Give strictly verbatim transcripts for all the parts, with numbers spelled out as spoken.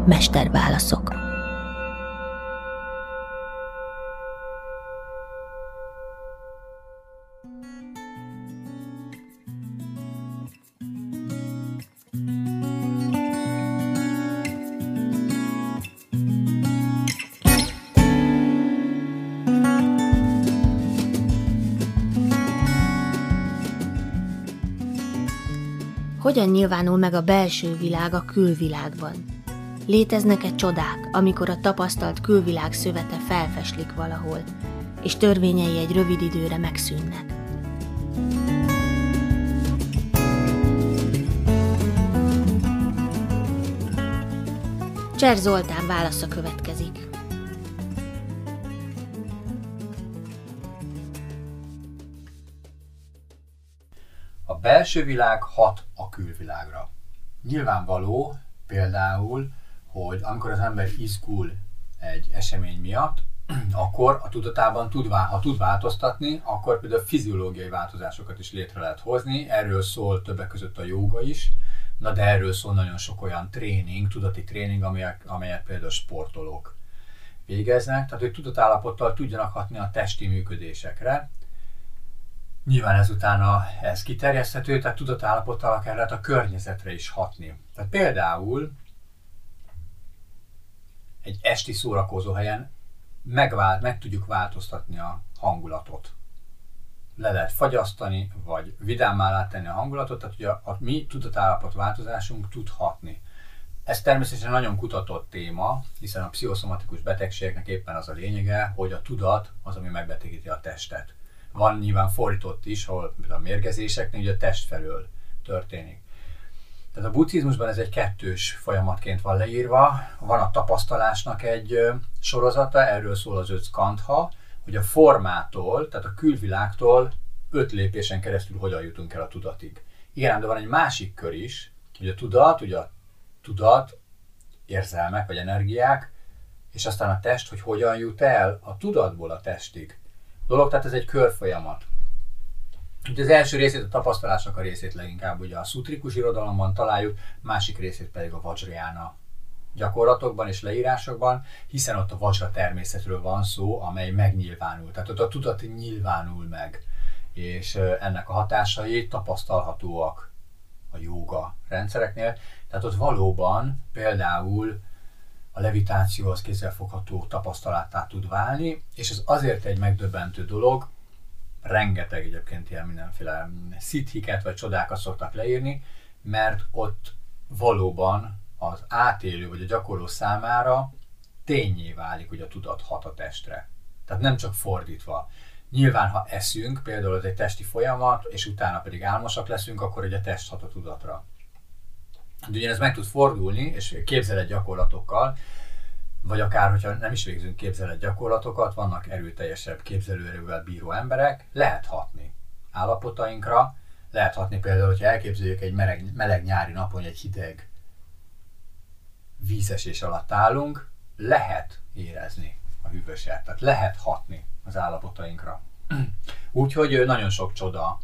Mesterválaszok. Hogyan nyilvánul meg a belső világ a külvilágban? Léteznek-e csodák, amikor a tapasztalt külvilág szövete felfeslik valahol, és törvényei egy rövid időre megszűnnek? Cser Zoltán válasza következik. A belső világ hat a külvilágra. Nyilvánvaló például, hogy amikor az ember izgul egy esemény miatt, akkor a tudatában tud, ha tud változtatni, akkor például fiziológiai változásokat is létre lehet hozni. Erről szól többek között a jóga is, na de erről szól nagyon sok olyan tréning, tudati tréning, amelyek, amelyet például sportolók végeznek, tehát hogy tudatállapottal tudjanak hatni a testi működésekre. Nyilván ezután ez kiterjeszthető, tehát tudatállapottal akár lehet a környezetre is hatni. Tehát például egy esti szórakozóhelyen megvált, meg tudjuk változtatni a hangulatot. Le lehet fagyasztani, vagy vidámmá tenni a hangulatot, tehát ugye a, a mi tudatállapot változásunk tud hatni. Ez természetesen nagyon kutatott téma, hiszen a pszichoszomatikus betegségeknek éppen az a lényege, hogy a tudat az, ami megbetegíti a testet. Van nyilván fordított is, ahol a mérgezéseknél ugye a test felől történik. Tehát a buddhizmusban ez egy kettős folyamatként van leírva. Van a tapasztalásnak egy sorozata, erről szól az öt skandha, hogy a formától, tehát a külvilágtól öt lépésen keresztül hogyan jutunk el a tudatig. Igen, de van egy másik kör is, hogy a tudat, ugye a tudat, érzelmek vagy energiák, és aztán a test, hogy hogyan jut el a tudatból a testig. Dolog, tehát ez egy körfolyamat. Ugye az első részét, a tapasztalásnak a részét leginkább ugye a szutrikus irodalomban találjuk, másik részét pedig a vajrayana gyakorlatokban és leírásokban, hiszen ott a vajra természetről van szó, amely megnyilvánul. Tehát ott a tudat nyilvánul meg, és ennek a hatásai tapasztalhatóak a jóga rendszereknél. Tehát ott valóban például a levitáció az kézzelfogható tapasztalattá tud válni, és ez azért egy megdöbbentő dolog, rengeteg egyébként ilyen mindenféle szithiket vagy csodákat szoktak leírni, mert ott valóban az átélő vagy a gyakorló számára ténnyé válik, hogy a tudat hat a testre. Tehát nem csak fordítva. Nyilván, ha eszünk, például ez egy testi folyamat, és utána pedig álmosak leszünk, akkor ugye a test hat a tudatra. De ugyanez meg tud fordulni, és képzelet gyakorlatokkal, vagy akár, hogyha nem is végzünk képzelet gyakorlatokat, vannak erőteljesebb képzelőerővel bíró emberek, lehet hatni állapotainkra, lehet hatni például, hogyha elképzeljük egy meleg, meleg nyári napon, egy hideg vízesés alatt állunk, lehet érezni a hűvöset, tehát lehet hatni az állapotainkra. Úgyhogy nagyon sok csoda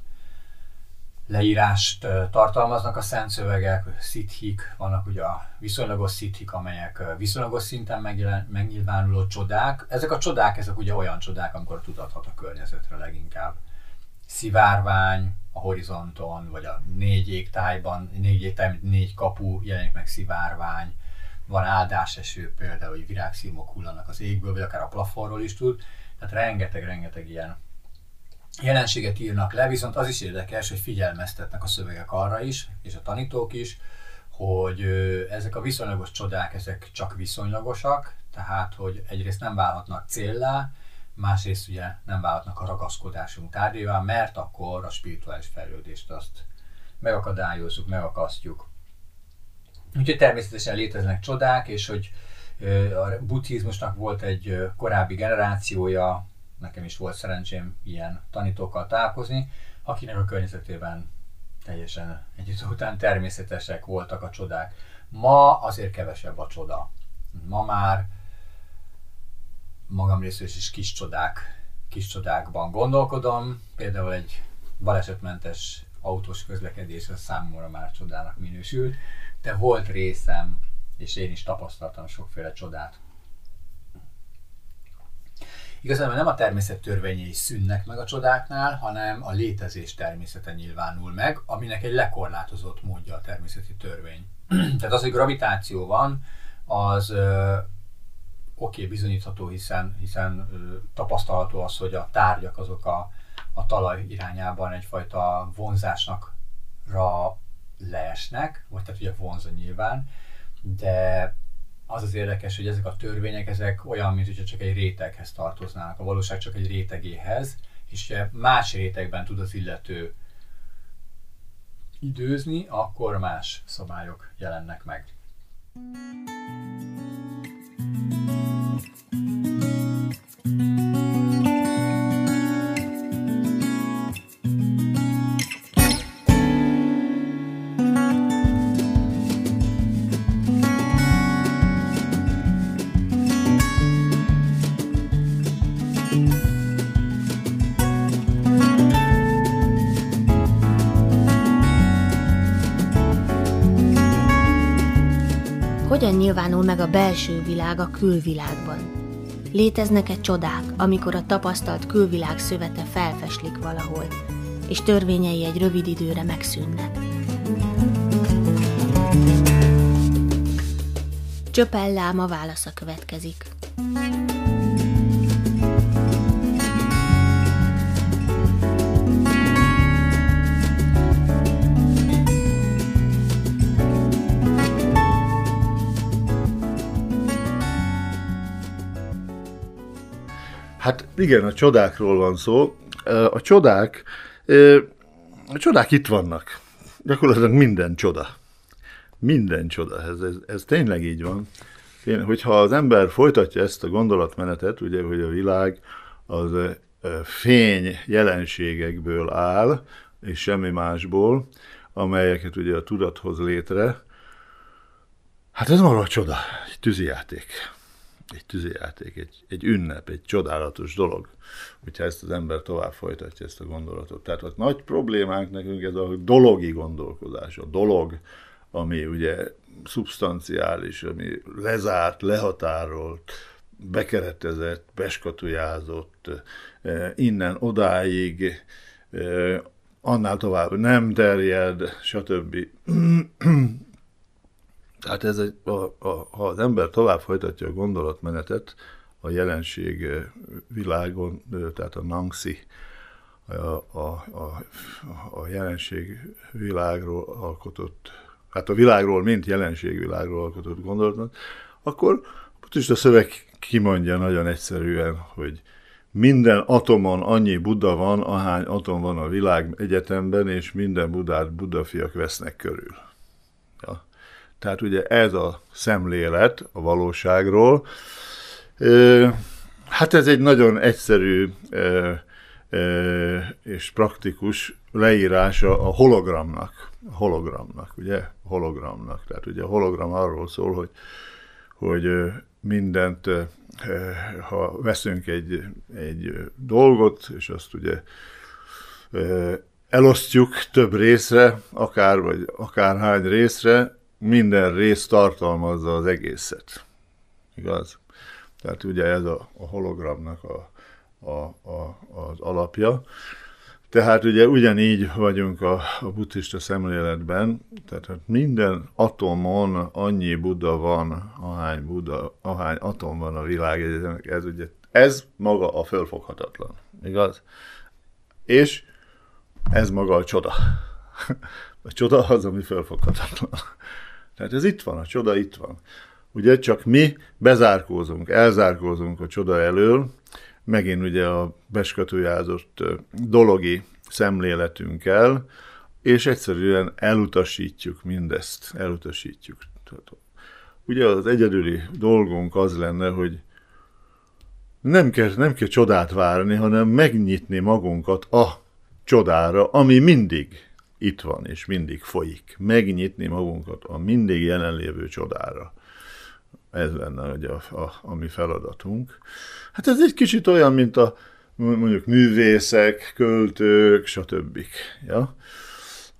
leírást tartalmaznak a szent szövegek, szithik, vannak ugye a viszonylagos szithik, amelyek viszonylagos szinten megjelen, megnyilvánuló csodák. Ezek a csodák, ezek ugye olyan csodák, amikor tudat hat a környezetre leginkább. Szivárvány a horizonton, vagy a négy égtájban, négy égtáj, mint négy kapu, jelenik meg szivárvány. Van áldáseső például, hogy virágszirmok hullanak az égből, vagy akár a plafonról is tud. Tehát rengeteg-rengeteg ilyen jelenséget írnak le, viszont az is érdekes, hogy figyelmeztetnek a szövegek arra is, és a tanítók is, hogy ezek a viszonylagos csodák, ezek csak viszonylagosak, tehát hogy egyrészt nem válhatnak céllá, másrészt ugye nem válhatnak a ragaszkodásunk tárgyává, mert akkor a spirituális fejlődést azt megakadályozzuk, megakasztjuk. Úgyhogy természetesen léteznek csodák, és hogy a buddhizmusnak volt egy korábbi generációja, nekem is volt szerencsém ilyen tanítókkal találkozni, akinek a környezetében teljesen egy idő után természetesek voltak a csodák. Ma azért kevesebb a csoda. Ma már magam részéről is kis csodák, kis csodákban gondolkodom. Például egy balesetmentes autós közlekedés az számomra már csodának minősül, de volt részem és én is tapasztaltam sokféle csodát. Igazából nem a természet törvényei szűnnek meg a csodáknál, hanem a létezés természete nyilvánul meg, aminek egy lekorlátozott módja a természeti törvény. Tehát az, hogy gravitáció van, az ö, oké, okay, bizonyítható, hiszen, hiszen ö, tapasztalható az, hogy a tárgyak azok a, a talaj irányában egyfajta vonzásnakra leesnek, vagy tehát ugye vonza nyilván, de az az érdekes, hogy ezek a törvények, ezek olyan, mint hogyha csak egy réteghez tartoznának, a valóság csak egy rétegéhez, és más rétegben tud az illető időzni, akkor más szabályok jelennek meg. Hogyan nyilvánul meg a belső világ a külvilágban? Léteznek-e csodák, amikor a tapasztalt külvilág szövete felfeslik valahol, és törvényei egy rövid időre megszűnnek? Csöpel láma válasza következik. Hát igen, a csodákról van szó. A csodák, a csodák itt vannak. Gyakorlatilag minden csoda. Minden csoda. Ez, ez, ez tényleg így van. Én, hogyha az ember folytatja ezt a gondolatmenetet, ugye, hogy a világ az fény jelenségekből áll, és semmi másból, amelyeket ugye a tudat hoz létre, hát ez maga a csoda, egy tűzijáték. Egy tűzijáték, egy, egy ünnep, egy csodálatos dolog, hogyha ezt az ember tovább folytatja, ezt a gondolatot. Tehát a nagy problémánk nekünk ez a dologi gondolkodás, a dolog, ami ugye szubstanciális, ami lezárt, lehatárolt, bekeretezett, beskatujázott, innen odáig, annál tovább nem terjed, stb. Tehát ez egy, a, a, ha az ember tovább folytatja a gondolatmenetet a jelenség világon, tehát a Nangsi, a, a, a, a jelenség világról alkotott, hát a világról, mint jelenségvilágról alkotott gondolatmenet, akkor buddhista szöveg kimondja nagyon egyszerűen, hogy minden atomon annyi Buddha van, ahány atom van a világ egyetemben, és minden Buddhát Buddha-fiak vesznek körül. Ja. Tehát ugye ez a szemlélet a valóságról. Hát ez egy nagyon egyszerű és praktikus leírása a hologramnak. A hologramnak, ugye? Hologramnak. Tehát ugye a hologram arról szól, hogy, hogy mindent, ha veszünk egy, egy dolgot, és azt ugye elosztjuk több részre, akár vagy akárhány részre, minden rész tartalmazza az egészet. Igaz? Tehát ugye ez a, a hologramnak a, a, a, az alapja. Tehát ugye ugyanígy vagyunk a, a buddhista szemléletben, tehát minden atomon annyi Buddha van, ahány, Buddha, ahány atom van a világegyetemnek. Ez, ugye, ez maga a fölfoghatatlan. Igaz? És ez maga a csoda. A csoda az, ami fölfoghatatlan. Tehát ez itt van, a csoda itt van. Ugye csak mi bezárkózunk, elzárkózunk a csoda elől, megint ugye a beskatujázott dologi szemléletünkkel, és egyszerűen elutasítjuk mindezt, elutasítjuk. Ugye az egyedüli dolgunk az lenne, hogy nem kell, nem kell csodát várni, hanem megnyitni magunkat a csodára, ami mindig itt van, és mindig folyik. Megnyitni magunkat a mindig jelenlévő csodára. Ez lenne ugye a, a, a mi feladatunk. Hát ez egy kicsit olyan, mint a mondjuk művészek, költők, stb. Ja?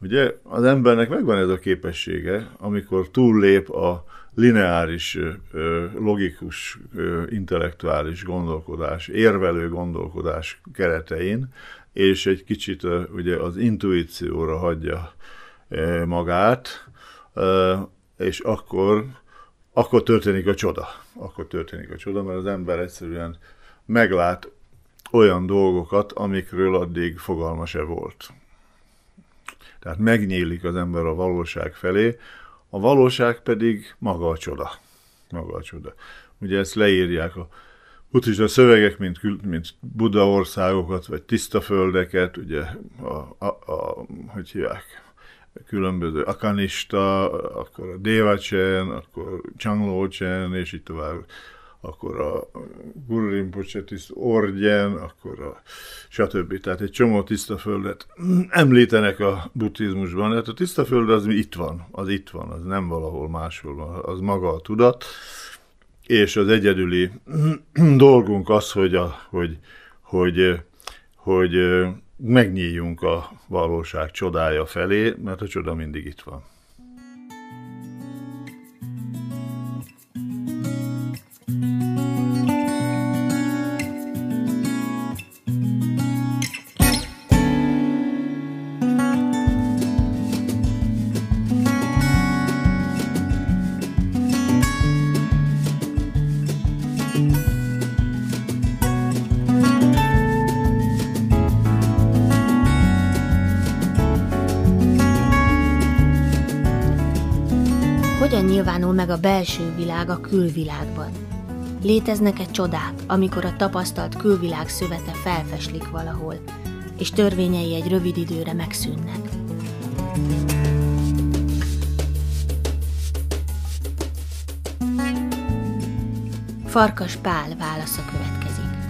Ugye az embernek megvan ez a képessége, amikor túllép a lineáris, logikus, intellektuális gondolkodás, érvelő gondolkodás keretein, és egy kicsit ugye az intuícióra hagyja magát, és akkor, akkor történik a csoda. Akkor történik a csoda, mert az ember egyszerűen meglát olyan dolgokat, amikről addig fogalma se volt. Tehát megnyílik az ember a valóság felé, a valóság pedig maga a csoda. Maga a csoda. Ugye ezt leírják a buddhista szövegek, mint, mint Buddha országokat, vagy tiszta földeket, ugye, a, a, a, hogy hívják, különböző Akanista, akkor a Devacsen, akkor Changlocsen, és így tovább, akkor a Guru Rinpoche tiszt Ordjen, akkor a stb. Tehát egy csomó tiszta földet említenek a buddhizmusban. Hát a tiszta föld az itt van, az itt van, az nem valahol máshol van, az maga a tudat, és az egyedüli dolgunk az, hogy, a, hogy, hogy, hogy megnyíljunk a valóság csodája felé, mert a csoda mindig itt van. Hogyan nyilvánul meg a belső világ a külvilágban? Léteznek-e csodák, amikor a tapasztalt külvilág szövete felfeslik valahol, és törvényei egy rövid időre megszűnnek? Farkas Pál válasza következik.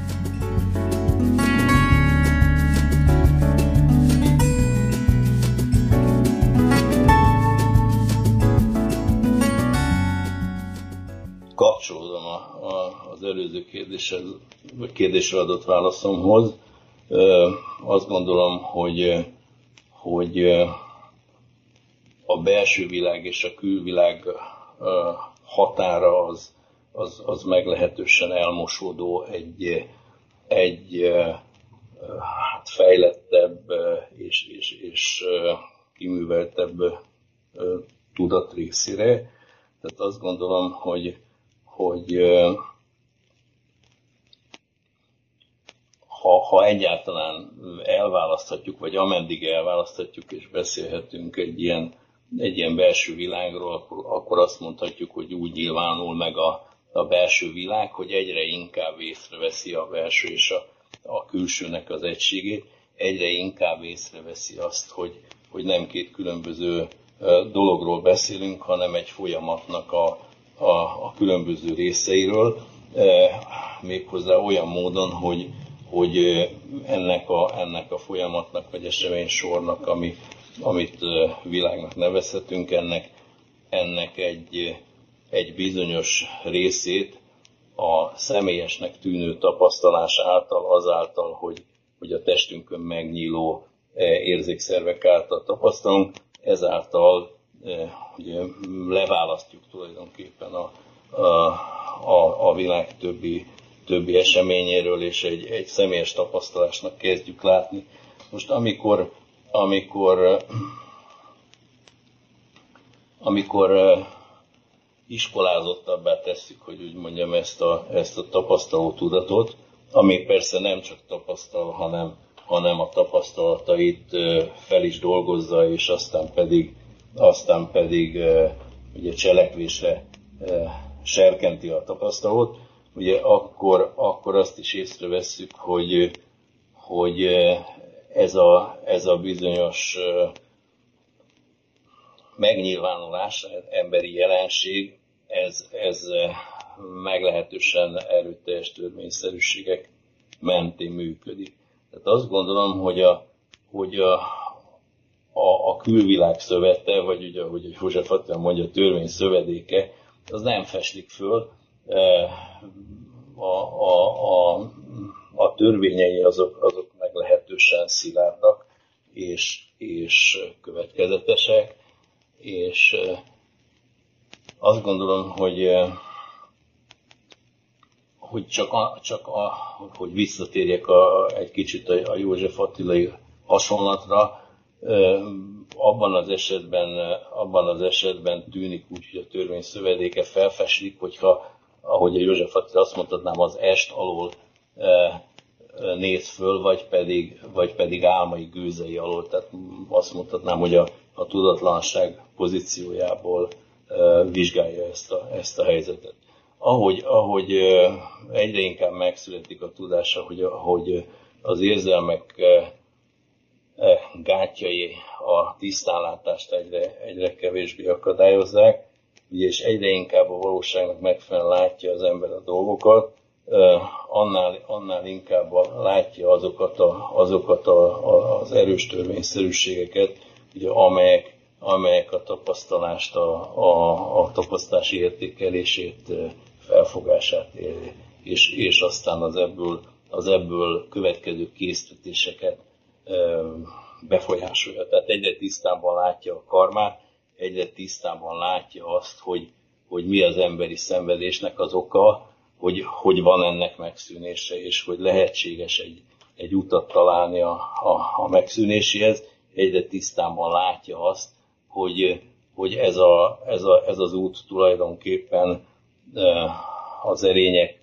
Kapcsolódom a, a, az előző kérdésre adott válaszomhoz. Ö, azt gondolom, hogy, hogy a belső világ és a külvilág ö, határa az, az, az meglehetősen elmosódó egy, egy hát fejlettebb és, és, és kiműveltebb tudat részére. Tehát azt gondolom, hogy hogy ha, ha egyáltalán elválaszthatjuk, vagy ameddig elválaszthatjuk, és beszélhetünk egy ilyen, egy ilyen belső világról, akkor, akkor azt mondhatjuk, hogy úgy nyilvánul meg a, a belső világ, hogy egyre inkább észreveszi a belső és a, a külsőnek az egységét, egyre inkább észreveszi azt, hogy, hogy nem két különböző dologról beszélünk, hanem egy folyamatnak a A, a különböző részeiről, e, méghozzá olyan módon, hogy, hogy ennek, a, ennek a folyamatnak, vagy eseménysornak, ami, amit világnak nevezhetünk, ennek, ennek egy, egy bizonyos részét a személyesnek tűnő tapasztalás által, azáltal, hogy, hogy a testünkön megnyíló érzékszervek által tapasztalunk, ezáltal ugye, leválasztjuk tulajdonképpen a, a, a, a világ többi, többi eseményéről, és egy, egy személyes tapasztalásnak kezdjük látni. Most amikor, amikor, amikor iskolázottabbá tesszük, hogy úgy mondjam, ezt a, ezt a tapasztaló tudatot, ami persze nem csak tapasztal, hanem, hanem a tapasztalatait fel is dolgozza, és aztán pedig aztán pedig ugye cselekvésre serkenti a tapasztalót, ugye akkor, akkor azt is észrevesszük, hogy, hogy ez, a, ez a bizonyos megnyilvánulás, emberi jelenség, ez, ez meglehetősen erőteljes törvényszerűségek mentén működik. Tehát azt gondolom, hogy a, hogy a A, a külvilág szövete, vagy ugye, ahogy József Attila mondja, a törvény szövedéke, az nem feslik föl. A, a, a, a törvényei azok, azok meglehetősen szilárdak, és, és következetesek, és azt gondolom, hogy, hogy csak, a, csak a, hogy visszatérjek a, egy kicsit a, a József Attilai hasonlatra, abban az esetben, abban az esetben tűnik úgy, hogy a törvény szövedéke felfeslik, hogyha, ahogy a József Attila azt mondhatnám, az est alól néz föl, vagy pedig, vagy pedig álmai gőzei alól. Tehát azt mondhatnám, hogy a, a tudatlanság pozíciójából vizsgálja ezt a, ezt a helyzetet. Ahogy, ahogy egyre inkább megszületik a tudása, hogy, hogy az érzelmek gátjai a tisztánlátást egyre, egyre kevésbé akadályozzák, ugye, és egyre inkább a valóságnak megfelelően látja az ember a dolgokat, annál, annál inkább látja azokat, a, azokat a, a, az erős törvényszerűségeket, ugye, amelyek, amelyek a tapasztalást, a, a, a tapasztalási értékelését, felfogását és, és aztán az ebből, az ebből következő késztetéseket befolyásolja. Tehát egyre tisztában látja a karmát, egyre tisztában látja azt, hogy, hogy mi az emberi szenvedésnek az oka, hogy, hogy van ennek megszűnése, és hogy lehetséges egy, egy utat találni a, a, a megszűnéséhez. Egyre tisztában látja azt, hogy, hogy ez, a, ez, a, ez az út tulajdonképpen az erények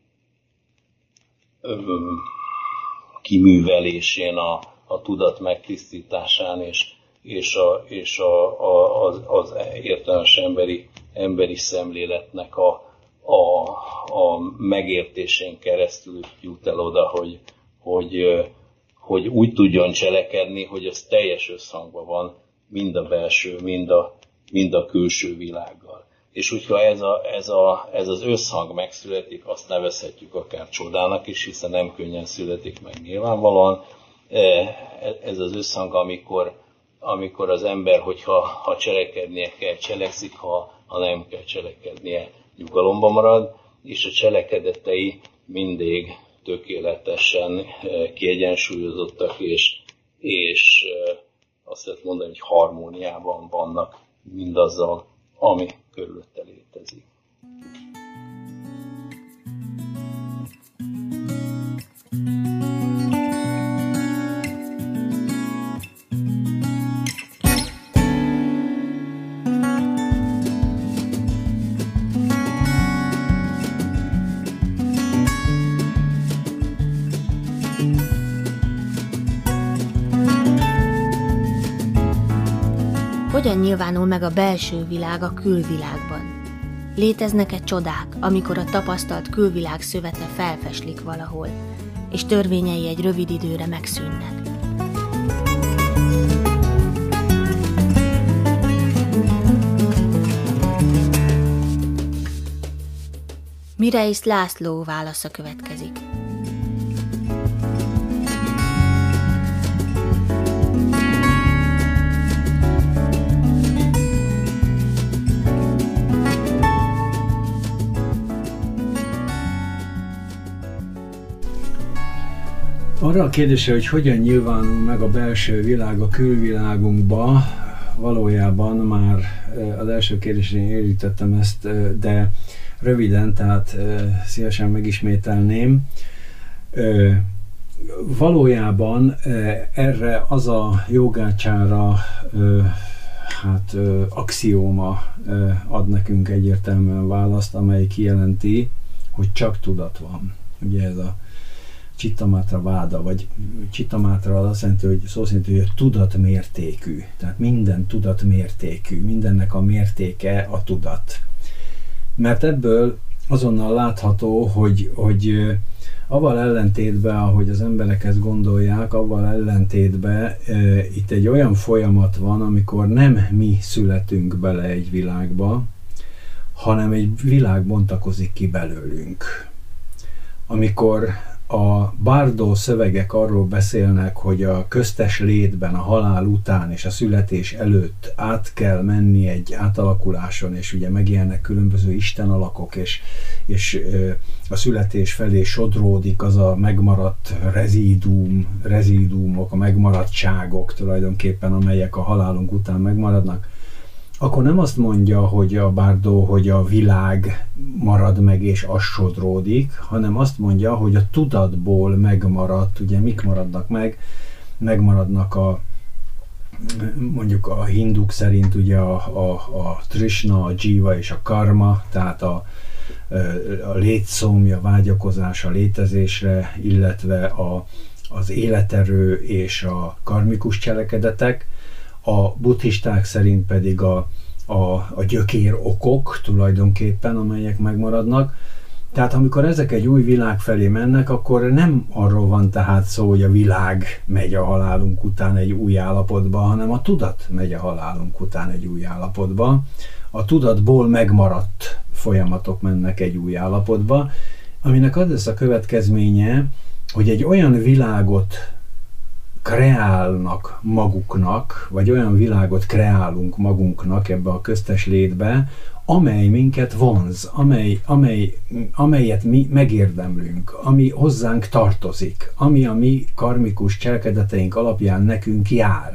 kiművelésén, a, a tudat megtisztításán és, és, a, és a, a, az, az értelmes emberi, emberi szemléletnek a, a, a megértésén keresztül jut el oda, hogy, hogy, hogy úgy tudjon cselekedni, hogy az teljes összhangban van mind a belső, mind a, mind a külső világgal. És hogyha ez, a, ez, a, ez az összhang megszületik, azt nevezhetjük akár csodának is, hiszen nem könnyen születik meg nyilvánvalóan. Ez az összhang, amikor, amikor az ember, hogyha ha cselekednie kell, cselekszik, ha, ha nem kell cselekednie, nyugalomban marad, és a cselekedetei mindig tökéletesen kiegyensúlyozottak, és, és azt lehet mondani, hogy harmóniában vannak mindazzal, ami körülötte létezik. Hogyan nyilvánul meg a belső világ a külvilágban? Léteznek-e csodák, amikor a tapasztalt külvilág szövete felfeslik valahol, és törvényei egy rövid időre megszűnnek? Mireisz László válasza következik. Arra a kérdésre, hogy hogyan nyilvánul meg a belső világ a külvilágunkba, valójában már az első kérdésén érítettem ezt, de röviden, tehát szívesen megismételném. Valójában erre az a jogácsára hát axióma ad nekünk egyértelműen választ, amely kijelenti, hogy csak tudat van. Ugye ez a Cittamatra váda, vagy Cittamatra az azt jelenti, hogy szó szerint, hogy tudatmértékű. Tehát minden tudatmértékű, mindennek a mértéke a tudat. Mert ebből azonnal látható, hogy, hogy avval ellentétben, ahogy az emberek ezt gondolják, avval ellentétben e, itt egy olyan folyamat van, amikor nem mi születünk bele egy világba, hanem egy világ bontakozik ki belőlünk. Amikor a Bardo szövegek arról beszélnek, hogy a köztes létben, a halál után és a születés előtt át kell menni egy átalakuláson, és ugye megjelennek különböző istenalakok, és, és a születés felé sodródik az a megmaradt rezidúm, rezidúmok, a megmaradtságok tulajdonképpen, amelyek a halálunk után megmaradnak, akkor nem azt mondja, hogy a Bardo, hogy a világ marad meg és az sodródik, hanem azt mondja, hogy a tudatból megmaradt, ugye mik maradnak meg? Megmaradnak a, mondjuk a hinduk szerint ugye a, a, a Trishna, a Jiva és a Karma, tehát a, a létszomja, vágyakozás a létezésre, illetve a, az életerő és a karmikus cselekedetek. A buddhisták szerint pedig a, a, a gyökér okok tulajdonképpen, amelyek megmaradnak. Tehát amikor ezek egy új világ felé mennek, akkor nem arról van tehát szó, hogy a világ megy a halálunk után egy új állapotba, hanem a tudat megy a halálunk után egy új állapotba. A tudatból megmaradt folyamatok mennek egy új állapotba, aminek az lesz a következménye, hogy egy olyan világot kreálnak maguknak, vagy olyan világot kreálunk magunknak ebbe a köztes létbe, amely minket vonz, amely, amely, amelyet mi megérdemlünk, ami hozzánk tartozik, ami a mi karmikus cselekedeteink alapján nekünk jár.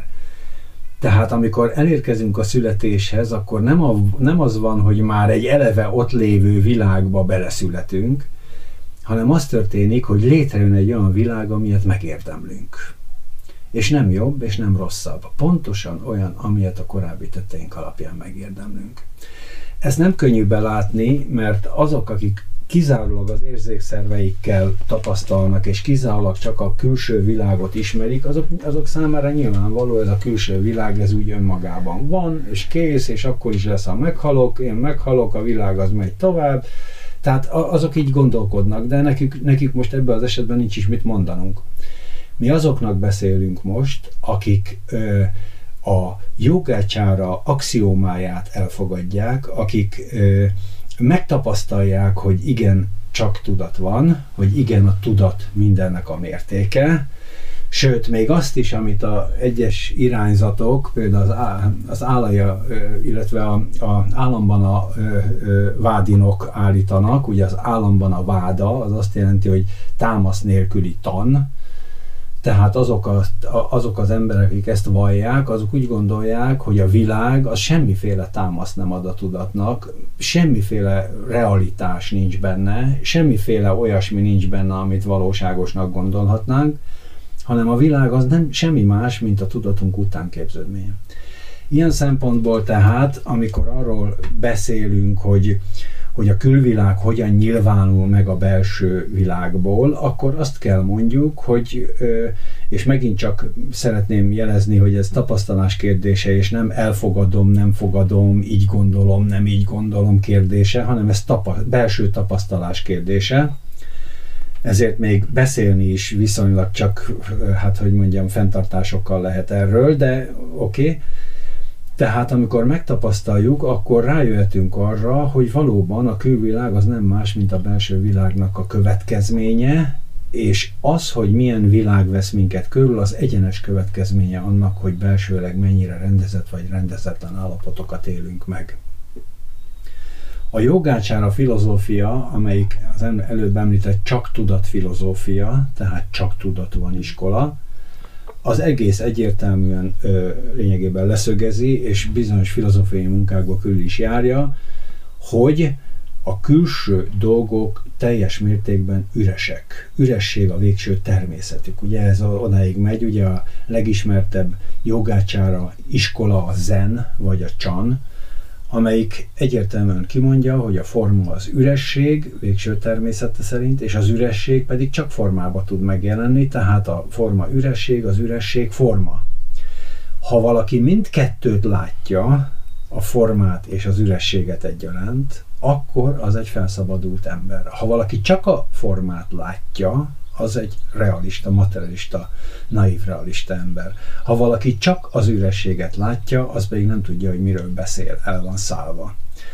Tehát amikor elérkezünk a születéshez, akkor nem, a, nem az van, hogy már egy eleve ott lévő világba beleszületünk, hanem az történik, hogy létrejön egy olyan világ, amilyet megérdemlünk. És nem jobb, és nem rosszabb. Pontosan olyan, amilyet a korábbi tetteink alapján megérdemlünk. Ezt nem könnyű belátni, mert azok, akik kizárólag az érzékszerveikkel tapasztalnak, és kizárólag csak a külső világot ismerik, azok, azok számára nyilvánvaló, ez a külső világ, ez úgy önmagában van, és kész, és akkor is lesz, ha meghalok, én meghalok, a világ az megy tovább. Tehát azok így gondolkodnak, de nekik, nekik most ebben az esetben nincs is mit mondanunk. Mi azoknak beszélünk most, akik ö, a jogácsára axiómáját elfogadják, akik ö, megtapasztalják, hogy igen, csak tudat van, hogy igen, a tudat mindennek a mértéke, sőt, még azt is, amit az egyes irányzatok, például az, á, az állaja, illetve az államban a ö, ö, vádinok állítanak, ugye az államban a váda, az azt jelenti, hogy támasz nélküli tan. Tehát azok, a, azok az emberek, akik ezt vallják, azok úgy gondolják, hogy a világ az semmiféle támaszt nem ad a tudatnak, semmiféle realitás nincs benne, semmiféle olyasmi nincs benne, amit valóságosnak gondolhatnánk, hanem a világ az nem semmi más, mint a tudatunk utánképződménye. Ilyen szempontból tehát, amikor arról beszélünk, hogy hogy a külvilág hogyan nyilvánul meg a belső világból, akkor azt kell mondjuk, hogy, és megint csak szeretném jelezni, hogy ez tapasztalás kérdése, és nem elfogadom, nem fogadom, így gondolom, nem így gondolom kérdése, hanem ez tapa, belső tapasztalás kérdése. Ezért még beszélni is viszonylag csak, hát hogy mondjam, fenntartásokkal lehet erről, de oké. Okay. Tehát amikor megtapasztaljuk, akkor rájöhetünk arra, hogy valóban a külvilág az nem más, mint a belső világnak a következménye, és az, hogy milyen világ vesz minket körül, az egyenes következménye annak, hogy belsőleg mennyire rendezett vagy rendezetlen állapotokat élünk meg. A jogácsára filozófia, amelyik az előbb említett csak tudat filozófia, tehát csak tudat van iskola, az egész egyértelműen ö, lényegében leszögezi, és bizonyos filozófiai munkákba körül is járja, hogy a külső dolgok teljes mértékben üresek. Üresség a végső természetük. Ugye ez odáig megy, ugye a legismertebb jogácsára iskola a zen, vagy a chan, amelyik egyértelműen kimondja, hogy a forma az üresség, végső természete szerint, és az üresség pedig csak formába tud megjelenni, tehát a forma üresség, az üresség forma. Ha valaki mindkettőt látja, a formát és az ürességet egyaránt, akkor az egy felszabadult ember. Ha valaki csak a formát látja, az egy realista, materialista, naív realista ember. Ha valaki csak az ürességet látja, az pedig nem tudja, hogy miről beszél, el van szállva.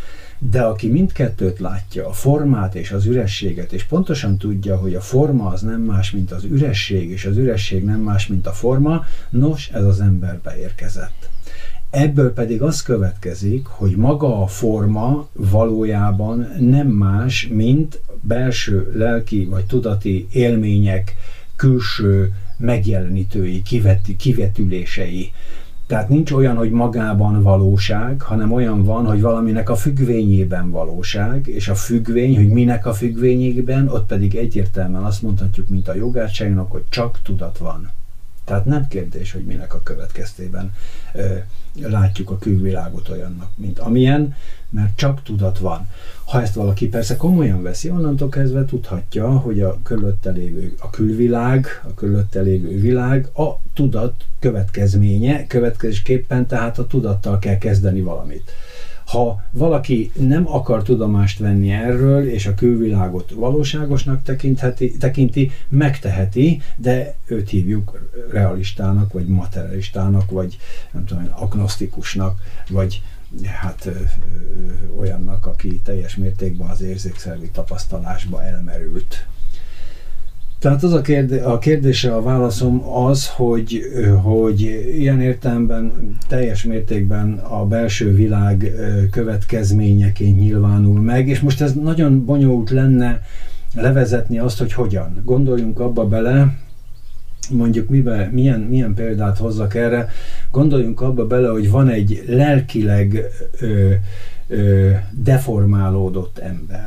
De aki mindkettőt látja, a formát és az ürességet, és pontosan tudja, hogy a forma az nem más, mint az üresség, és az üresség nem más, mint a forma, nos, ez az emberbe érkezett. Ebből pedig az következik, hogy maga a forma valójában nem más, mint belső lelki vagy tudati élmények külső megjelenítői, kiveti, kivetülései. Tehát nincs olyan, hogy magában valóság, hanem olyan van, hogy valaminek a függvényében valóság, és a függvény, hogy minek a függvényében, ott pedig egyértelműen azt mondhatjuk, mint a jogácsának, hogy csak tudat van. Tehát nem kérdés, hogy minek a következtében ö, látjuk a külvilágot olyannak, mint amilyen, mert csak tudat van. Ha ezt valaki persze komolyan veszi, onnantól kezdve tudhatja, hogy a körülötte lévő a külvilág, a körülötte lévő világ a tudat következménye, következésképpen tehát a tudattal kell kezdeni valamit. Ha valaki nem akar tudomást venni erről, és a külvilágot valóságosnak tekintheti, tekinti, megteheti, de őt hívjuk realistának, vagy materialistának, vagy nem tudom, agnosztikusnak, vagy hát ö, ö, olyannak, aki teljes mértékben az érzékszervi tapasztalásba elmerült. Tehát az a, kérdé, a kérdése, a válaszom az, hogy, hogy ilyen értelemben teljes mértékben a belső világ következményeként nyilvánul meg, és most ez nagyon bonyolult lenne levezetni azt, hogy hogyan. Gondoljunk abba bele, mondjuk mibe, milyen, milyen példát hozzak erre, gondoljunk abba bele, hogy van egy lelkileg ö, ö, deformálódott ember,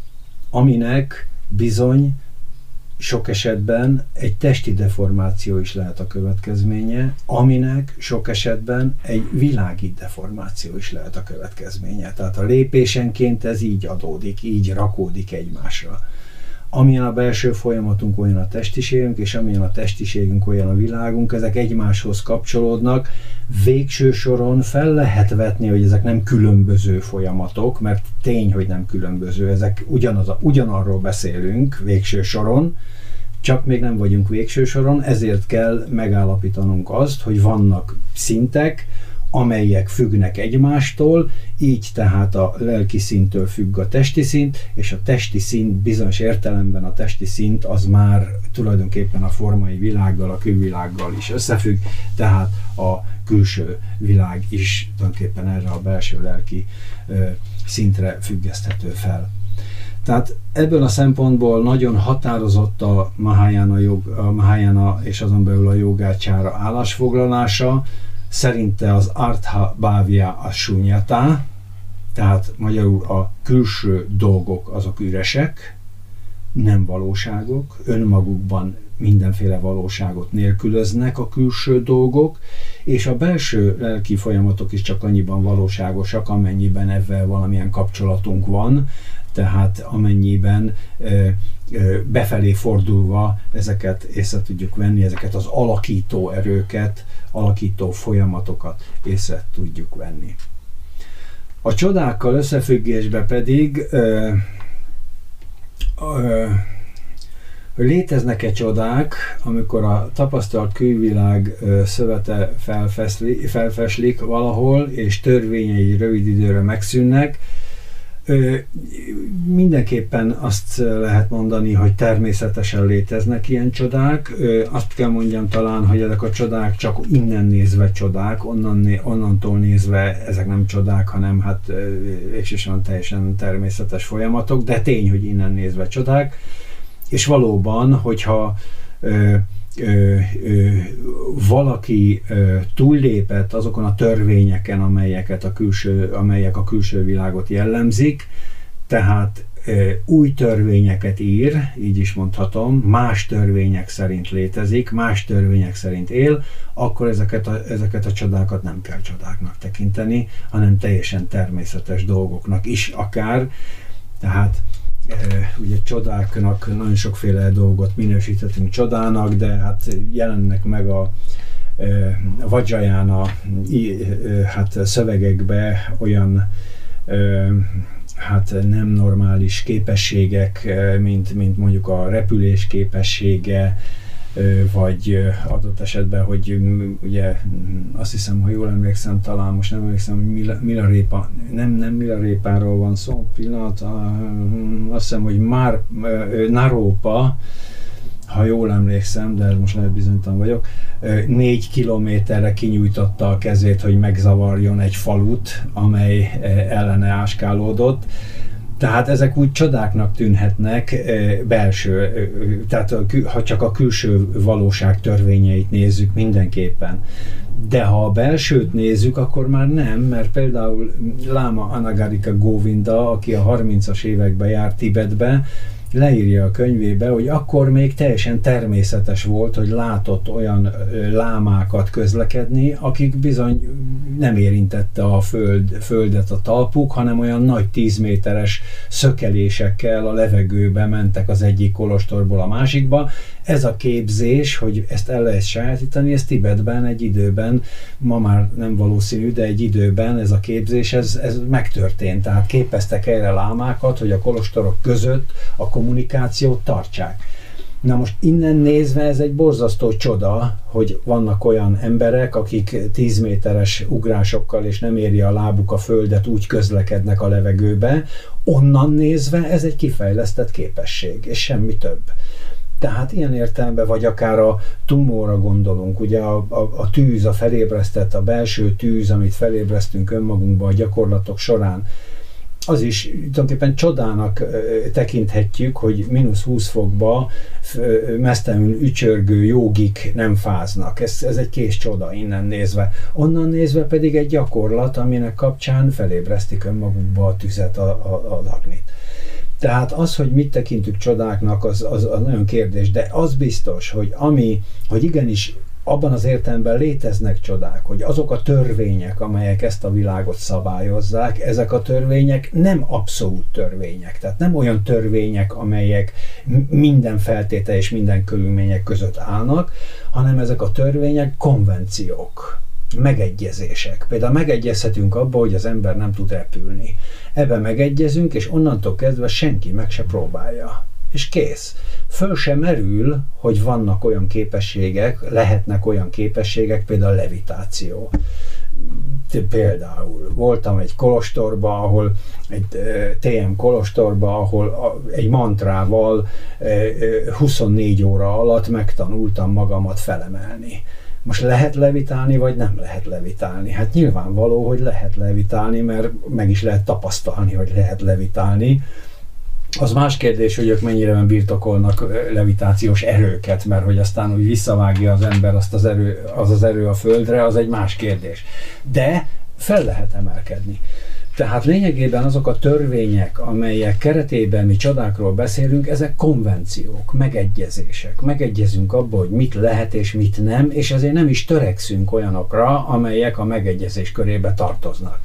aminek bizony sok esetben egy testi deformáció is lehet a következménye, aminek sok esetben egy világi deformáció is lehet a következménye. Tehát a lépésenként ez így adódik, így rakódik egymásra. Amilyen a belső folyamatunk, olyan a testiségünk, és amilyen a testiségünk, olyan a világunk, ezek egymáshoz kapcsolódnak. Végső soron fel lehet vetni, hogy ezek nem különböző folyamatok, mert tény, hogy nem különböző, ezek ugyanaz, ugyanarról beszélünk végső soron, csak még nem vagyunk végső soron, ezért kell megállapítanunk azt, hogy vannak szintek, amelyek függnek egymástól, így tehát a lelki szinttől függ a testi szint, és a testi szint bizonyos értelemben a testi szint az már tulajdonképpen a formai világgal, a külvilággal is összefügg, tehát a külső világ is tulajdonképpen erre a belső lelki ö, szintre függeszthető fel. Tehát ebből a szempontból nagyon határozott a Mahayana, jog, a Mahayana és azon belül a jogácsára állásfoglalása. Szerinte az Artha Bhavya a Sunyata, tehát magyarul a külső dolgok azok üresek, nem valóságok, önmagukban mindenféle valóságot nélkülöznek a külső dolgok, és a belső lelki folyamatok is csak annyiban valóságosak, amennyiben ezzel valamilyen kapcsolatunk van, tehát amennyiben ö, ö, befelé fordulva ezeket észre tudjuk venni, ezeket az alakító erőket, alakító folyamatokat észre tudjuk venni. A csodákkal összefüggésben pedig ö, ö, léteznek-e csodák, amikor a tapasztalt külvilág ö, szövete felfeszli, felfeslik valahol, és törvényei rövid időre megszűnnek. Ö, mindenképpen azt lehet mondani, hogy természetesen léteznek ilyen csodák. Ö, azt kell mondjam talán, hogy ezek a csodák csak innen nézve csodák, onnan, onnantól nézve ezek nem csodák, hanem hát végsősorban teljesen természetes folyamatok, de tény, hogy innen nézve csodák. És valóban, hogyha ö, Ö, ö, valaki ö, túllépett azokon a törvényeken, amelyeket a külső, amelyek a külső világot jellemzik, tehát ö, új törvényeket ír, így is mondhatom, más törvények szerint létezik, más törvények szerint él, akkor ezeket a, ezeket a csodákat nem kell csodáknak tekinteni, hanem teljesen természetes dolgoknak is akár. Tehát ugye csodáknak nagyon sokféle dolgot minősíthetünk csodának, de hát jelennek meg a, a Vajrayana hát szövegekbe olyan hát nem normális képességek, mint, mint mondjuk a repülés képessége, vagy adott esetben, hogy ugye azt hiszem, ha jól emlékszem, talán most nem emlékszem, hogy Milarépa, nem, nem Milarépáról van szó, pillanat, azt hiszem, hogy már Naropa, ha jól emlékszem, de most lehet bizonytalan vagyok, négy kilométerre kinyújtotta a kezét, hogy megzavarjon egy falut, amely ellene áskálódott. Tehát ezek úgy csodáknak tűnhetnek belső, tehát ha csak a külső valóság törvényeit nézzük mindenképpen. De ha a belsőt nézzük, akkor már nem, mert például Lama Anagarika Govinda, aki a harmincas években járt Tibetbe, leírja a könyvébe, hogy akkor még teljesen természetes volt, hogy látott olyan lámákat közlekedni, akik bizony nem érintette a föld, földet a talpuk, hanem olyan nagy tíz méteres szökelésekkel a levegőbe mentek az egyik kolostorból a másikba. Ez a képzés, hogy ezt el lehet sajátítani, ez Tibetben egy időben, ma már nem valószínű, de egy időben ez a képzés, ez, ez megtörtént. Tehát képeztek erre lámákat, hogy a kolostorok között a kommunikációt tartsák. Na most innen nézve ez egy borzasztó csoda, hogy vannak olyan emberek, akik tíz méteres ugrásokkal és nem éri a lábuk a földet, úgy közlekednek a levegőbe. Onnan nézve ez egy kifejlesztett képesség, és semmi több. Tehát ilyen értelemben, vagy akár a tumóra gondolunk, ugye a, a, a tűz, a felébresztett, a belső tűz, amit felébresztünk önmagunkba a gyakorlatok során, az is tulajdonképpen csodának tekinthetjük, hogy mínusz húsz fokba mesztelenül ücsörgő jogik nem fáznak. Ez, ez egy kész csoda innen nézve. Onnan nézve pedig egy gyakorlat, aminek kapcsán felébresztik önmagunkba a tüzet, a, a, az agnit. Tehát az, hogy mit tekintünk csodáknak, az, az, az nagyon kérdés, de az biztos, hogy ami, hogy igenis abban az értelemben léteznek csodák, hogy azok a törvények, amelyek ezt a világot szabályozzák, ezek a törvények nem abszolút törvények, tehát nem olyan törvények, amelyek minden feltétel és minden körülmények között állnak, hanem ezek a törvények konvenciók, megegyezések. Például megegyezhetünk abba, hogy az ember nem tud repülni. Ebben megegyezünk, és onnantól kezdve senki meg se próbálja. És kész. Föl sem merül, hogy vannak olyan képességek, lehetnek olyan képességek, például a levitáció. Például voltam egy kolostorba, ahol egy té em kolostorba, ahol egy mantrával huszonnégy óra alatt megtanultam magamat felemelni. Most lehet levitálni, vagy nem lehet levitálni? Hát nyilvánvaló, hogy lehet levitálni, mert meg is lehet tapasztalni, hogy lehet levitálni. Az más kérdés, hogy ők mennyire birtokolnak levitációs erőket, mert hogy aztán úgy visszavágja az ember azt az erő, az az erő a földre, az egy más kérdés. De fel lehet emelkedni. Tehát lényegében azok a törvények, amelyek keretében mi csodákról beszélünk, ezek konvenciók, megegyezések. Megegyezünk abba, hogy mit lehet és mit nem, és ezért nem is törekszünk olyanokra, amelyek a megegyezés körébe tartoznak.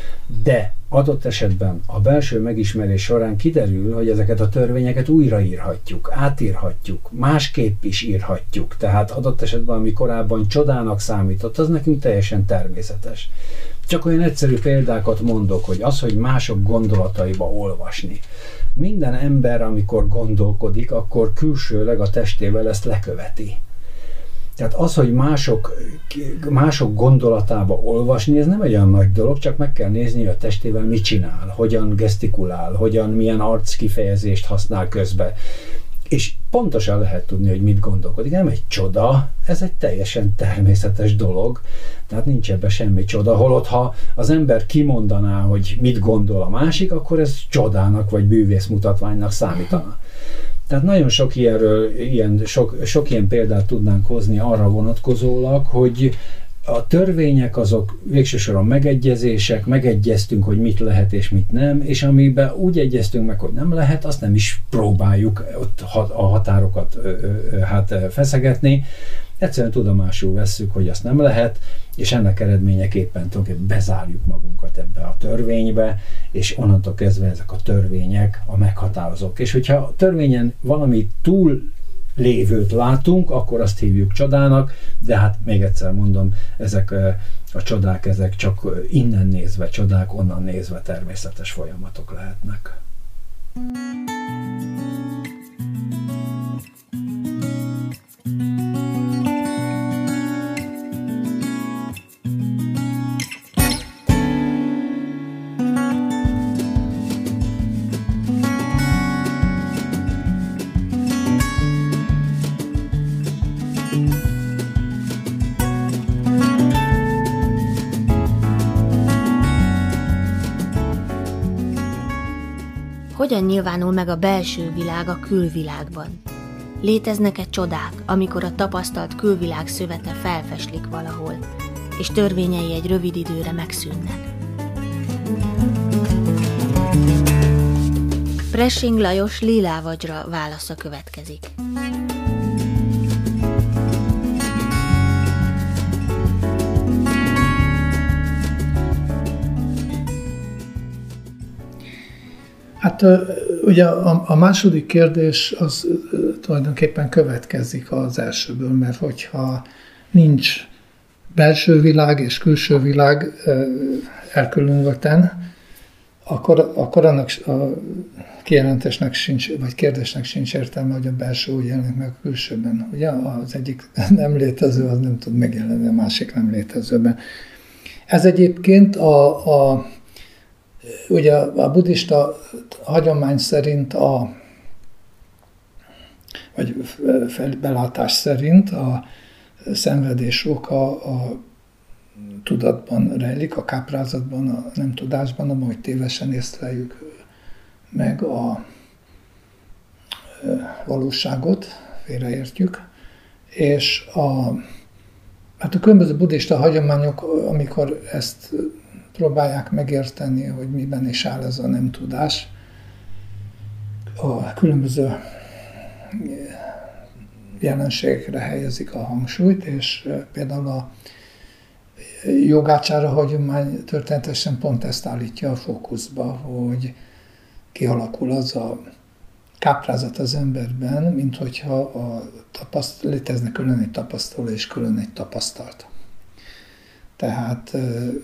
De adott esetben a belső megismerés során kiderül, hogy ezeket a törvényeket újraírhatjuk, átírhatjuk, másképp is írhatjuk. Tehát adott esetben, ami korábban csodának számított, az nekünk teljesen természetes. Csak olyan egyszerű példákat mondok, hogy az, hogy mások gondolataiba olvasni. Minden ember, amikor gondolkodik, akkor külsőleg a testével ezt leköveti. Tehát az, hogy mások, mások gondolatába olvasni, ez nem egy olyan nagy dolog, csak meg kell nézni, hogy a testével mit csinál, hogyan gesztikulál, hogyan, milyen arckifejezést használ közben. És pontosan lehet tudni, hogy mit gondolkodik. Nem egy csoda, ez egy teljesen természetes dolog, tehát nincs ebben semmi csoda. Holott, ha az ember kimondaná, hogy mit gondol a másik, akkor ez csodának vagy bűvészmutatványnak számítana. Tehát nagyon sok ilyenről, ilyen, sok, sok ilyen példát tudnánk hozni arra vonatkozólag, hogy a törvények azok végső soron megegyezések, megegyeztünk, hogy mit lehet és mit nem, és amiben úgy egyeztünk meg, hogy nem lehet, azt nem is próbáljuk ott a határokat hát feszegetni. Egyszerűen tudomásul vesszük, hogy azt nem lehet, és ennek eredményeképpen tulajdonképpen bezárjuk magunkat ebbe a törvénybe, és onnantól kezdve ezek a törvények a meghatározók. És hogyha a törvényen valami túl lévőt látunk, akkor azt hívjuk csodának, de hát még egyszer mondom, ezek a csodák, ezek csak innen nézve csodák, onnan nézve természetes folyamatok lehetnek. Thank you. Hogyan nyilvánul meg a belső világ a külvilágban? Léteznek-e csodák, amikor a tapasztalt külvilág szövete felfeslik valahol, és törvényei egy rövid időre megszűnnek? Pressing Lajos Lilávadzsra válasza következik. Hát ugye a, a második kérdés az tulajdonképpen következik az elsőből, mert hogyha nincs belső világ és külső világ elkülönülten, akkor, akkor annak a kijelentésnek sincs, vagy kérdésnek sincs értelme, hogy a belső úgy jelenik meg a külsőben. Ugye az egyik nem létező, az nem tud megjelenni a másik nem létezőben. Ez egyébként a, a ugye a buddhista hagyomány szerint, a, vagy belátás szerint a szenvedés oka a tudatban rejlik, a káprázatban, a nem tudásban, abban, hogy tévesen észleljük meg a valóságot, félreértjük, és a, hát a különböző buddhista hagyományok, amikor ezt próbálják megérteni, hogy miben is áll ez a nem tudás, a különböző jelenségekre helyezik a hangsúlyt, és például a jogácsára hagyomány történetesen pont ezt állítja a fókuszba, hogy kialakul az a káprázat az emberben, mint hogyha a tapaszt, létezne külön egy tapasztaló és külön egy tapasztalt. Tehát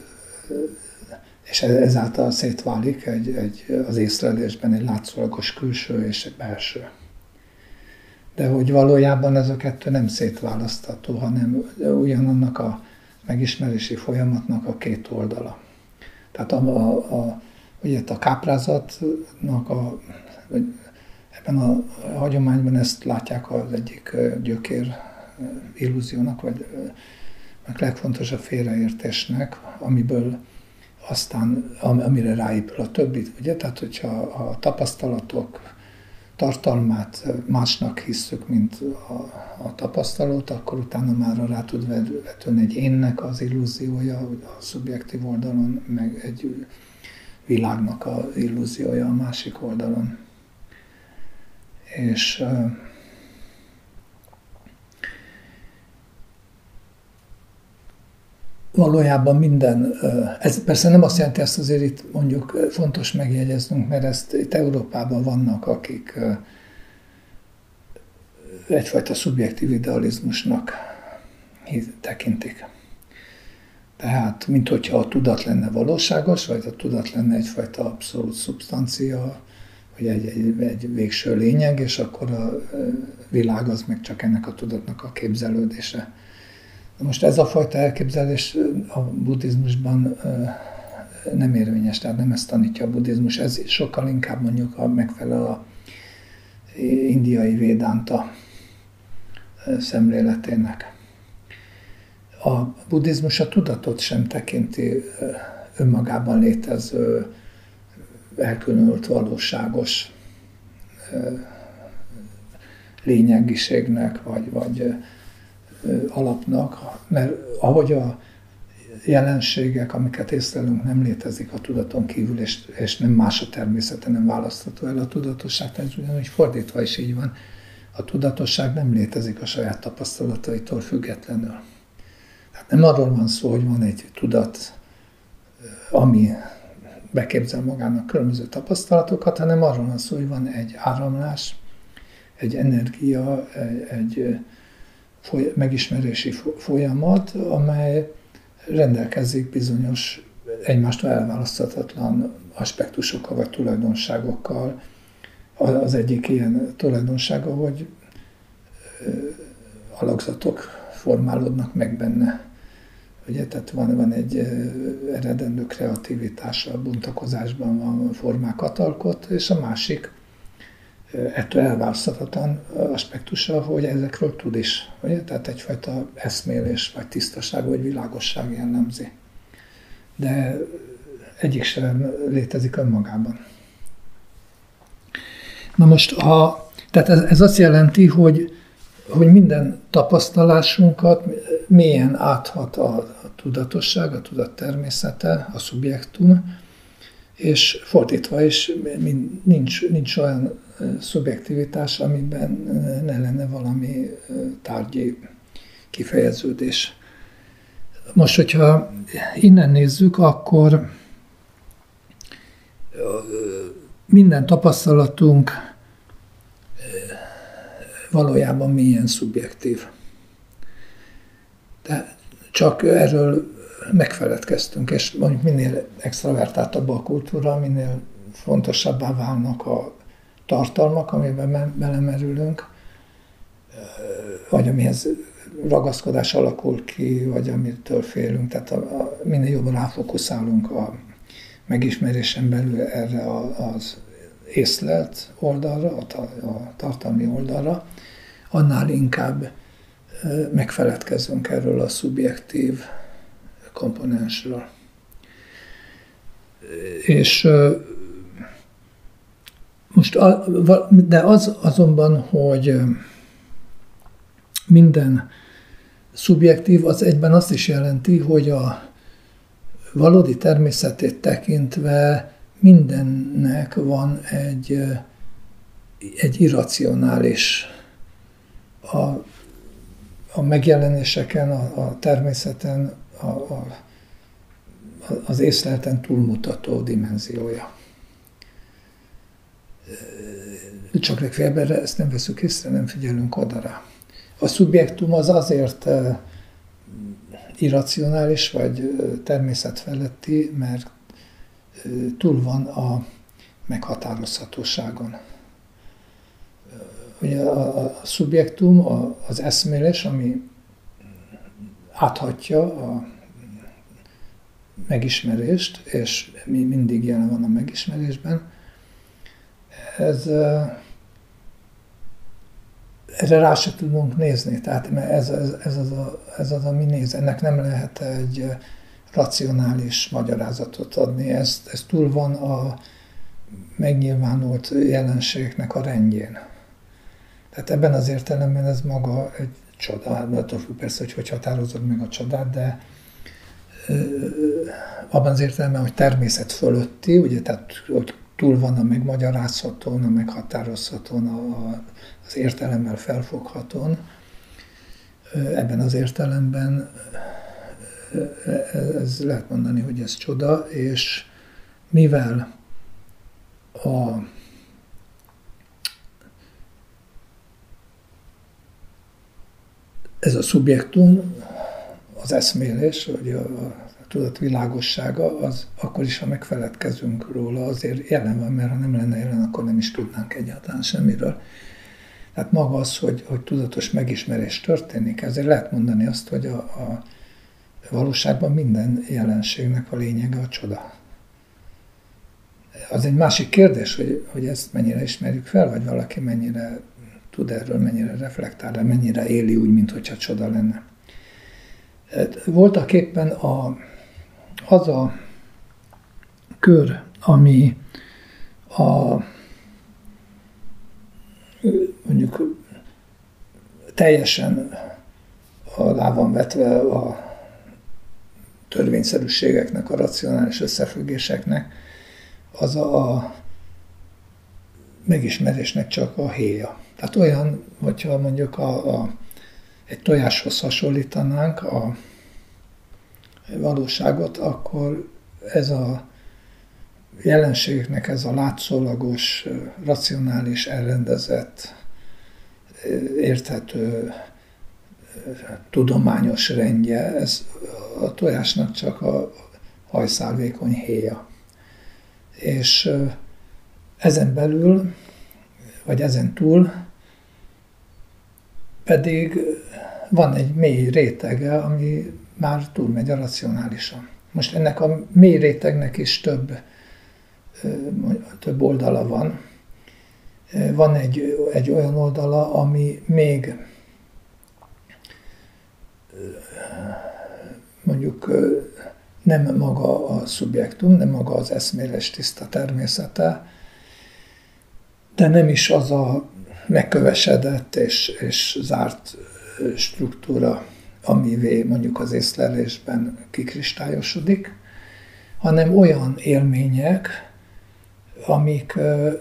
és ezáltal szétválik egy, egy, az észlelésben egy látszólagos külső és egy belső. De hogy valójában ez a kettő nem szétválasztható, hanem ugyanannak a megismerési folyamatnak a két oldala. Tehát a, a, a, ugye a káprázatnak, a, ebben a hagyományban ezt látják az egyik gyökér illúziónak, vagy a legfontosabb félreértésnek, amiből aztán, amire ráépül a többi, ugye? Tehát, hogyha a tapasztalatok tartalmát másnak hisszük, mint a, a tapasztalót, akkor utána már rá tud vetülni egy énnek az illúziója, a szubjektív oldalon, meg egy világnak az illúziója a másik oldalon. És valójában minden, ez persze nem azt jelenti, ezt azért itt mondjuk fontos megjegyeznünk, mert ezt itt Európában vannak, akik egyfajta szubjektív idealizmusnak tekintik. Tehát, mint hogyha a tudat lenne valóságos, vagy a tudat lenne egyfajta abszolút szubstancia, vagy egy, egy, egy végső lényeg, és akkor a világ az meg csak ennek a tudatnak a képzelődése. Most ez a fajta elképzelés a buddhizmusban nem érvényes, tehát nem ezt tanítja a buddhizmus, ez sokkal inkább mondjuk a megfelel a indiai védánta szemléletének. A buddhizmus a tudatot sem tekinti önmagában létező, elkülönült valóságos lényegiségnek, vagy, vagy alapnak, mert ahogy a jelenségek, amiket észlelünk, nem létezik a tudaton kívül, és, és nem más a természete, nem választható el a tudatosság, tehát ugyanúgy fordítva is így van. A tudatosság nem létezik a saját tapasztalataitól függetlenül. Tehát nem arról van szó, hogy van egy tudat, ami beképzel magának különböző tapasztalatokat, hanem arról van szó, hogy van egy áramlás, egy energia, egy, egy megismerési folyamat, amely rendelkezik bizonyos egymástól elválaszthatatlan aspektusokkal vagy tulajdonságokkal. Az egyik ilyen tulajdonsága, hogy alakzatok formálódnak meg benne. Ugye, tehát van, van egy eredendő kreativitás, a bontakozásban van, formákat alkot, és a másik ettől elválaszthatatlan aspektusa, hogy ezekről tud is. Ugye? Tehát egyfajta eszmélés, vagy tisztaság, vagy világosság jellemzi. De egyik sem létezik önmagában. Na most, ha, tehát ez, ez azt jelenti, hogy, hogy minden tapasztalásunkat mélyen áthat a, a tudatosság, a tudat természete, a szubjektum, és fordítva is nincs, nincs olyan szubjektivitás, amiben ne lenne valami tárgyi kifejeződés. Most, hogyha innen nézzük, akkor minden tapasztalatunk valójában mélyen szubjektív. De csak erről megfeledkeztünk, és mondjuk minél extravertáltabb a kultúra, minél fontosabbá válnak a tartalmak, amiben belemerülünk, vagy amihez ragaszkodás alakul ki, vagy amitől félünk. Tehát a, a, minél jobban ráfókuszálunk a megismerésen belül erre a, az észlelt oldalra, a, a tartalmi oldalra, annál inkább megfeledkezünk erről a szubjektív komponensről. És most, de az azonban, hogy minden szubjektív, az egyben azt is jelenti, hogy a valódi természetét tekintve mindennek van egy, egy irracionális a, a megjelenéseken, a, a természeten, a, a, az észlelten túlmutató dimenziója. Csak legfeljebb erre ezt nem veszük észre, nem figyelünk oda rá. A szubjektum az azért irracionális vagy természetfeletti, mert túl van a meghatározhatóságon. Ugye a, a szubjektum, a, az eszmélés, ami áthatja a megismerést, és mi mindig jelen van a megismerésben, ez, erre rá se tudunk nézni, tehát ez, ez, ez, az a, ez az, ami néz. Ennek nem lehet egy racionális magyarázatot adni, ez, ez túl van a megnyilvánult jelenségnek a rendjén. Tehát ebben az értelemben ez maga egy csoda, attól függ persze, hogy hogy határozod meg a csodát, de abban az értelemben, hogy természet fölötti, ugye, tehát hogy túl van a megmagyarázhatón, a meghatározhatón, a, az értelemmel felfoghatón. Ebben az értelemben ez lehet mondani, hogy ez csoda, és mivel a ez a szubjektum, az eszmélés, vagy a, a tudat világossága, az akkor is, ha megfeledkezünk róla, azért jelen van, mert ha nem lenne jelen, akkor nem is tudnánk egyáltalán semmiről. Tehát maga az, hogy, hogy tudatos megismerés történik, ezért lehet mondani azt, hogy a, a valóságban minden jelenségnek a lényege a csoda. Az egy másik kérdés, hogy, hogy ezt mennyire ismerjük fel, vagy valaki mennyire tud erről, mennyire reflektál, mennyire éli úgy, mintha csoda lenne. Voltak éppen a, az a kör, ami a mondjuk teljesen alá van vetve a törvényszerűségeknek, a racionális összefüggéseknek, az a, a megismerésnek csak a héja. Tehát olyan, hogyha mondjuk a, a, egy tojáshoz hasonlítanánk a valóságot, akkor ez a jelenségeknek ez a látszólagos, racionális, elrendezett, érthető, tudományos rendje, ez a tojásnak csak a hajszálvékony héja. És ezen belül, vagy ezen túl pedig van egy mély rétege, ami már túlmegy a racionálisan. Most ennek a mély rétegnek is több, több oldala van. Van egy, egy olyan oldala, ami még mondjuk nem maga a szubjektum, nem maga az eszmélés tiszta természete, de nem is az a megkövesedett és, és zárt struktúra, amivé mondjuk az észlelésben kikristályosodik, hanem olyan élmények, amik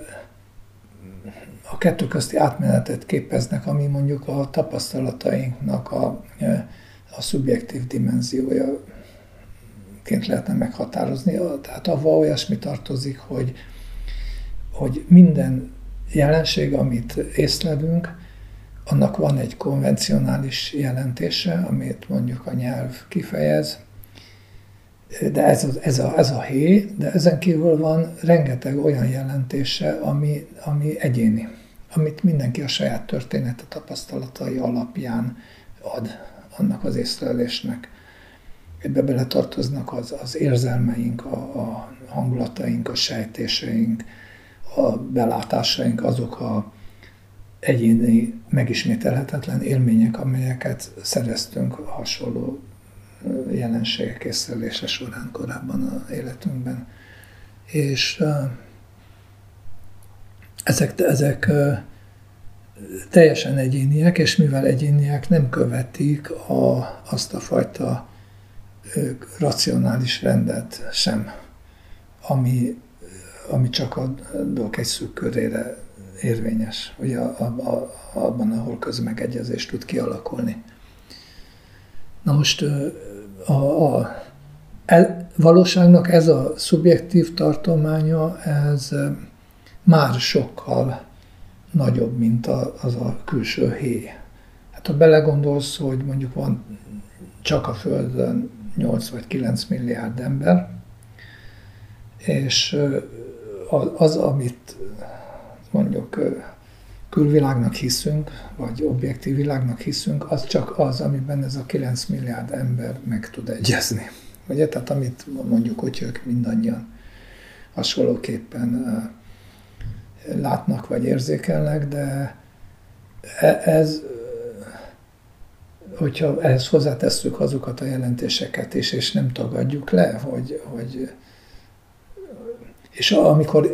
a kettő közti átmenetet képeznek, ami mondjuk a tapasztalatainknak a, a szubjektív dimenziójaként lehetne meghatározni. Tehát avval olyasmi tartozik, hogy, hogy minden jelenség, amit észlelünk, annak van egy konvencionális jelentése, amit mondjuk a nyelv kifejez, de ez a, ez a, ez a hé, de ezen kívül van rengeteg olyan jelentése, ami, ami egyéni, amit mindenki a saját története tapasztalatai alapján ad annak az észlelésnek. Ebbe beletartoznak az, az érzelmeink, a, a hangulataink, a sejtéseink, a belátásaink, azok a egyéni, megismételhetetlen élmények, amelyeket szereztünk hasonló jelenségek észlelése során korábban az életünkben. És uh, ezek, ezek uh, teljesen egyéniek, és mivel egyéniek, nem követik a, azt a fajta uh, racionális rendet sem, ami, ami csak a dolgok egy szűk körére érvényes, hogy a, a, a, abban, ahol közmegegyezés tud kialakulni. Na most a, a el, valóságnak ez a szubjektív tartománya, ez már sokkal nagyobb, mint a, az a külső hé. Hát ha belegondolsz, hogy mondjuk van csak a Földön nyolc vagy kilenc milliárd ember, és az, amit mondjuk külvilágnak hiszünk, vagy objektív világnak hiszünk, az csak az, amiben ez a kilenc milliárd ember meg tud egyezni. Ugye? Tehát amit mondjuk, hogy ők mindannyian hasonlóképpen látnak vagy érzékelnek, de ez, hogyha ehhez hozzátesszük azokat a jelentéseket is, és nem tagadjuk le, hogy, hogy és amikor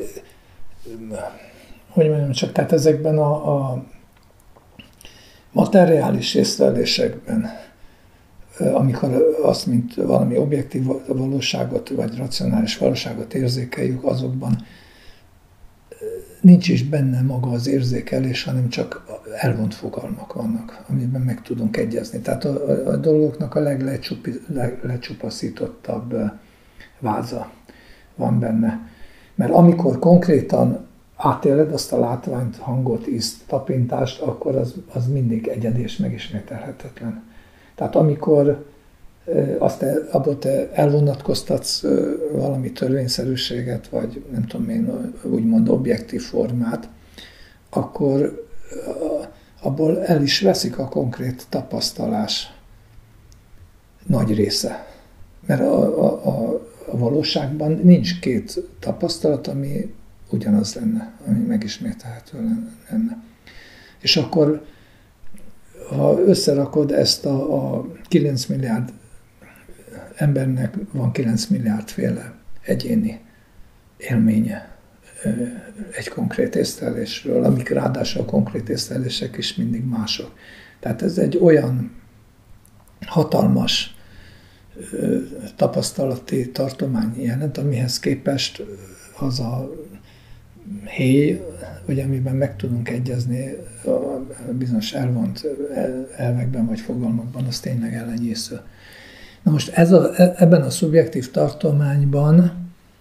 hogy mondjam csak, tehát ezekben a, a materiális észlelésekben, amikor azt, mint valami objektív valóságot, vagy racionális valóságot érzékeljük, azokban nincs is benne maga az érzékelés, hanem csak elvont fogalmak vannak, amiben meg tudunk egyezni. Tehát a, a, a dolgoknak a leglecsupaszítottabb váza van benne. Mert amikor konkrétan átéled azt a látványt, hangot, ízt, tapintást, akkor az, az mindig egyedi és megismételhetetlen. Tehát amikor azt abból te elvonatkoztatsz valami törvényszerűséget, vagy nem tudom én, úgymond objektív formát, akkor abból el is veszik a konkrét tapasztalás nagy része. Mert a, a, a, a valóságban nincs két tapasztalat, ami ugyanaz lenne, ami megismételhető lenne. És akkor, ha összerakod ezt a, a kilenc milliárd embernek van kilenc milliárd féle egyéni élménye egy konkrét észlelésről, amik ráadásul a konkrét észlelések is mindig mások. Tehát ez egy olyan hatalmas tapasztalati tartomány jelent, amihez képest az a héj, hogy amiben meg tudunk egyezni a bizonyos elvont elvekben vagy fogalmakban, az tényleg elenyésző. Na most ez a, ebben a szubjektív tartományban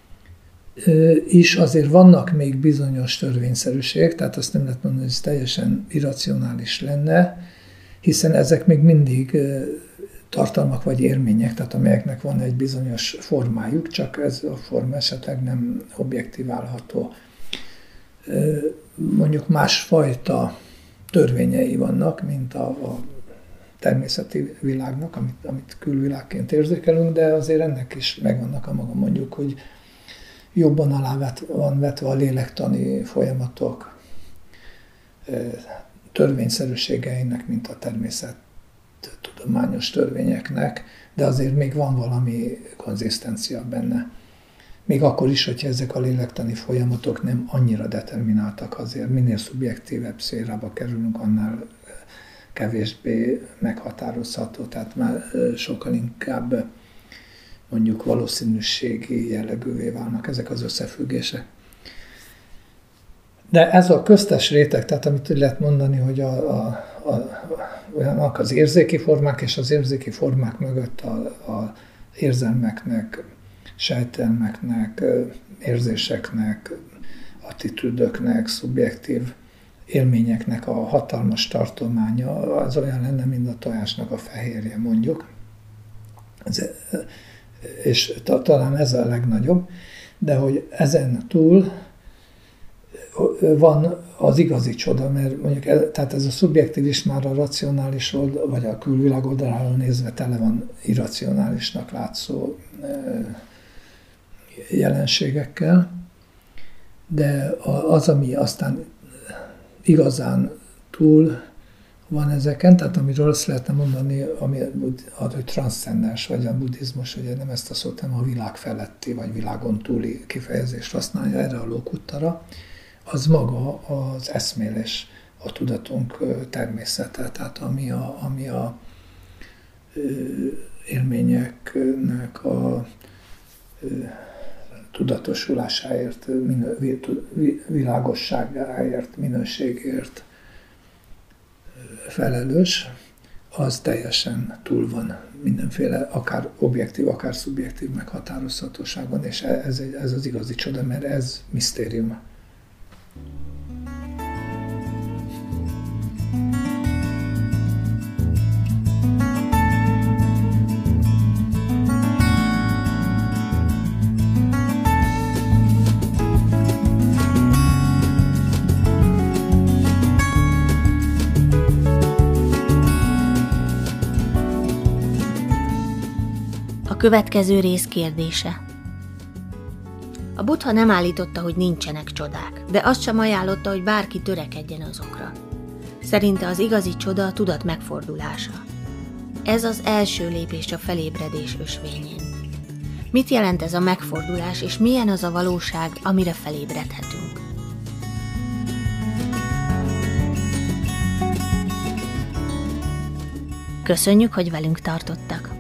is azért vannak még bizonyos törvényszerűségek, tehát azt nem lehet mondani, hogy ez teljesen irracionális lenne, hiszen ezek még mindig tartalmak vagy élmények, tehát amelyeknek van egy bizonyos formájuk, csak ez a forma esetleg nem objektiválható. Mondjuk másfajta törvényei vannak, mint a, a természeti világnak, amit, amit külvilágként érzékelünk, de azért ennek is megvannak a maga, mondjuk, hogy jobban alá van vetve a lélektani folyamatok törvényszerűségeinek, mint a természettudományos törvényeknek, de azért még van valami konzisztencia benne. Még akkor is, hogyha ezek a lélektani folyamatok nem annyira determináltak, azért minél szubjektívebb szférába kerülünk, annál kevésbé meghatározható, tehát már sokkal inkább mondjuk valószínűségi jellegűvé válnak ezek az összefüggések. De ez a köztes réteg, tehát amit lehet mondani, hogy a, a, a, olyanok az érzéki formák, és az érzéki formák mögött a, a érzelmeknek, sejtelmeknek, érzéseknek, attitűdöknek, szubjektív élményeknek a hatalmas tartománya, az olyan lenne, mint a tojásnak a fehérje, mondjuk. Ez, és talán ez a legnagyobb, de hogy ezen túl van az igazi csoda, mert mondjuk ez, tehát ez a szubjektív is már a racionális oldal, vagy a külvilág oldaláról nézve tele van irracionálisnak látszó jelenségekkel, de az, ami aztán igazán túl van ezeken, tehát amiről azt lehetne mondani, ami hogy transzcendens, vagy a buddhizmus, ugye nem ezt a szót, hanem a világ feletti, vagy világon túli kifejezést használja erre a lókuttara, az maga az eszmélés, a tudatunk természete, tehát ami a, ami a élményeknek a tudatosulásáért, minő, világosságáért, minőségért felelős, az teljesen túl van mindenféle, akár objektív, akár szubjektív meghatározhatóságon, és ez, ez az igazi csoda, mert ez misztérium. A következő rész kérdése. A Buddha nem állította, hogy nincsenek csodák, de azt sem ajánlotta, hogy bárki törekedjen azokra. Szerinte az igazi csoda a tudat megfordulása. Ez az első lépés a felébredés ösvényén. Mit jelent ez a megfordulás, és milyen az a valóság, amire felébredhetünk? Köszönjük, hogy velünk tartottak!